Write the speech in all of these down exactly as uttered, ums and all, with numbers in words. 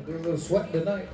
Do a little sweat tonight.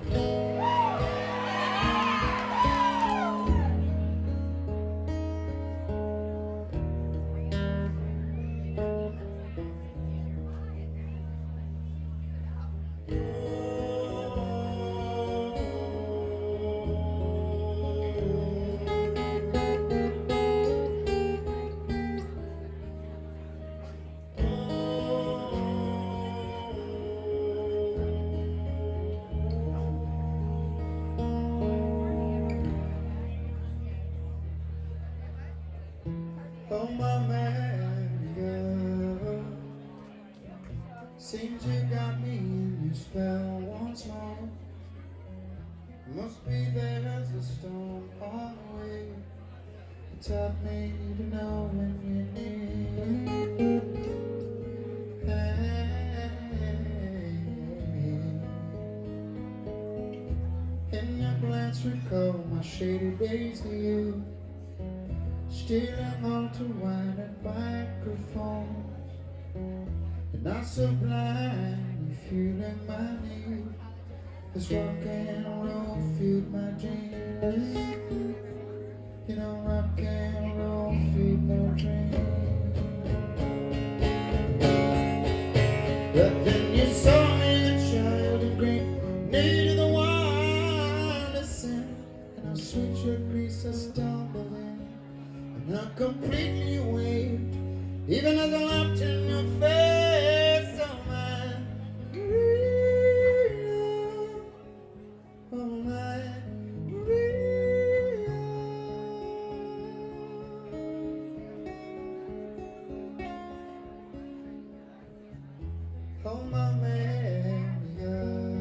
Oh, my Maria, seems you got me in your spell once more. Must be there's a storm on the way. You taught me to know when you're near. Hey, in your glance recall my shady days to you. Stealing all to wine and microphone. You're not so blind, you're feeling my need. This rock and roll fueled my dreams. You know, rock and roll fueled my dreams. But then you saw me, the child in green, needed the wildest sin. And I'll switch your grease, I stumble in. Not completely waved, even as I laughed in your face. Oh, my Maria, oh, my Maria. Oh, my Maria,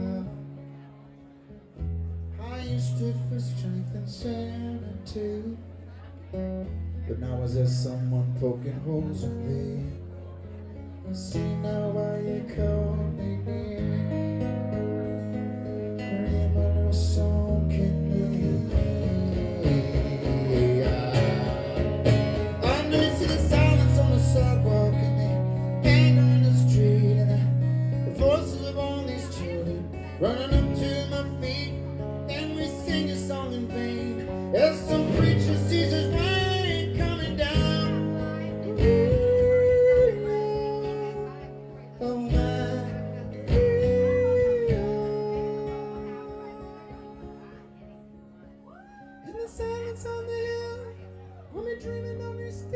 how you stood for strength and sanity. But now is there someone poking holes in me? I see now why you call me near. Maria, my little song can hear. I know you see the silence on the sidewalk and the anger in the street and the voices of all these children running up to my feet. And we sing a song in vain as some preacher sees his rain coming down. Oh, my Maria. In the silence on the hill, hold me dreaming of you still.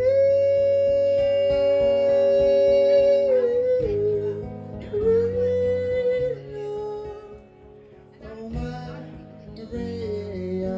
Oh, my Maria.